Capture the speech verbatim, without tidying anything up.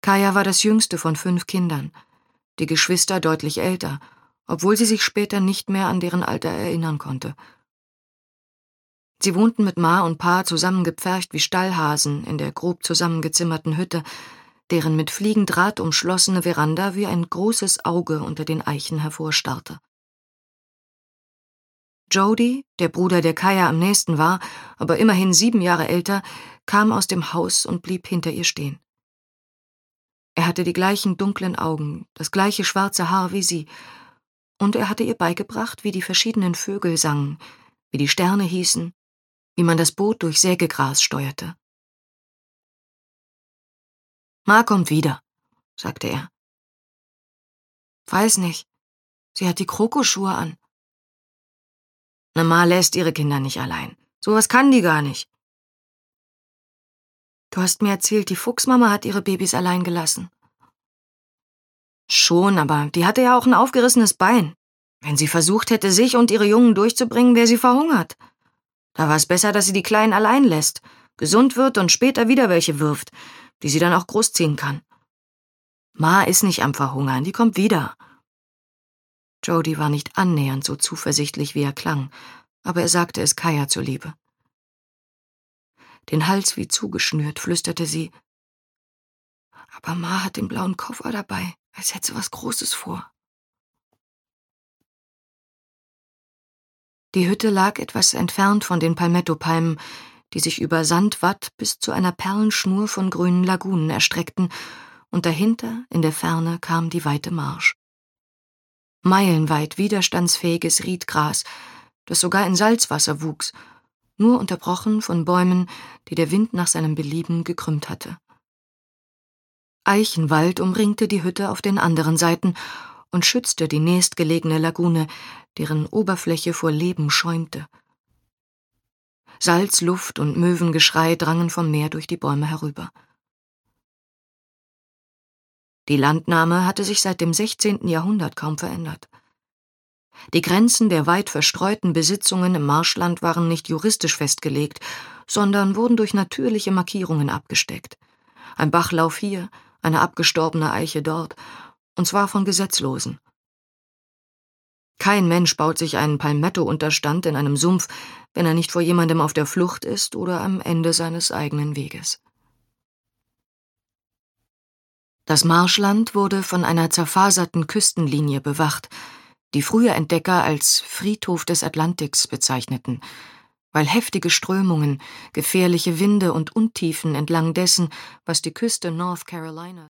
Kaya war das jüngste von fünf Kindern, die Geschwister deutlich älter, obwohl sie sich später nicht mehr an deren Alter erinnern konnte. Sie wohnten mit Ma und Pa zusammengepfercht wie Stallhasen in der grob zusammengezimmerten Hütte, deren mit Fliegendraht umschlossene Veranda wie ein großes Auge unter den Eichen hervorstarrte. Jody, der Bruder, der Kaya am nächsten war, aber immerhin sieben Jahre älter, kam aus dem Haus und blieb hinter ihr stehen. Er hatte die gleichen dunklen Augen, das gleiche schwarze Haar wie sie, und er hatte ihr beigebracht, wie die verschiedenen Vögel sangen, wie die Sterne hießen, wie man das Boot durch Sägegras steuerte. »Ma kommt wieder«, sagte er. »Weiß nicht. Sie hat die Krokoschuhe an.« »Na, Ma lässt ihre Kinder nicht allein. Sowas kann die gar nicht.« »Du hast mir erzählt, die Fuchsmama hat ihre Babys allein gelassen.« »Schon, aber die hatte ja auch ein aufgerissenes Bein. Wenn sie versucht hätte, sich und ihre Jungen durchzubringen, wäre sie verhungert. Da war es besser, dass sie die Kleinen allein lässt, gesund wird und später wieder welche wirft, die sie dann auch großziehen kann. Ma ist nicht am Verhungern, die kommt wieder.« Jody war nicht annähernd so zuversichtlich, wie er klang, aber er sagte es Kaya zuliebe. Den Hals wie zugeschnürt, flüsterte sie: »Aber Ma hat den blauen Koffer dabei, als hätte sie was Großes vor.« Die Hütte lag etwas entfernt von den Palmettopalmen, die sich über Sandwatt bis zu einer Perlenschnur von grünen Lagunen erstreckten, und dahinter, in der Ferne, kam die weite Marsch. Meilenweit widerstandsfähiges Riedgras, das sogar in Salzwasser wuchs, nur unterbrochen von Bäumen, die der Wind nach seinem Belieben gekrümmt hatte. Eichenwald umringte die Hütte auf den anderen Seiten und schützte die nächstgelegene Lagune, deren Oberfläche vor Leben schäumte. Salzluft und Möwengeschrei drangen vom Meer durch die Bäume herüber. Die Landnahme hatte sich seit dem sechzehnten Jahrhundert kaum verändert. Die Grenzen der weit verstreuten Besitzungen im Marschland waren nicht juristisch festgelegt, sondern wurden durch natürliche Markierungen abgesteckt. Ein Bachlauf hier, eine abgestorbene Eiche dort, und zwar von Gesetzlosen. Kein Mensch baut sich einen Palmetto-Unterstand in einem Sumpf, wenn er nicht vor jemandem auf der Flucht ist oder am Ende seines eigenen Weges. Das Marschland wurde von einer zerfaserten Küstenlinie bewacht, die frühe Entdecker als Friedhof des Atlantiks bezeichneten, weil heftige Strömungen, gefährliche Winde und Untiefen entlang dessen, was die Küste North Carolina